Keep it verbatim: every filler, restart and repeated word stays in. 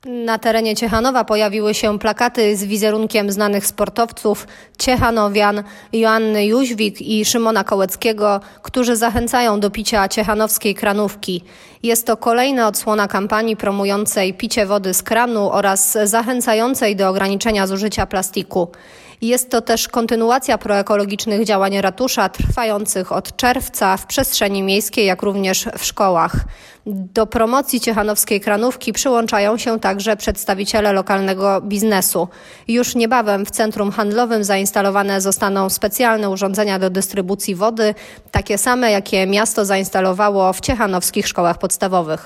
Na terenie Ciechanowa pojawiły się plakaty z wizerunkiem znanych sportowców ciechanowian Joanny Jóźwik i Szymona Kołeckiego, którzy zachęcają do picia ciechanowskiej kranówki. Jest to kolejna odsłona kampanii promującej picie wody z kranu oraz zachęcającej do ograniczenia zużycia plastiku. Jest to też kontynuacja proekologicznych działań ratusza trwających od czerwca w przestrzeni miejskiej, jak również w szkołach. Do promocji ciechanowskiej kranówki przyłączają się także przedstawiciele lokalnego biznesu. Już niebawem w centrum handlowym zainstalowane zostaną specjalne urządzenia do dystrybucji wody, takie same jakie miasto zainstalowało w ciechanowskich szkołach podstawowych.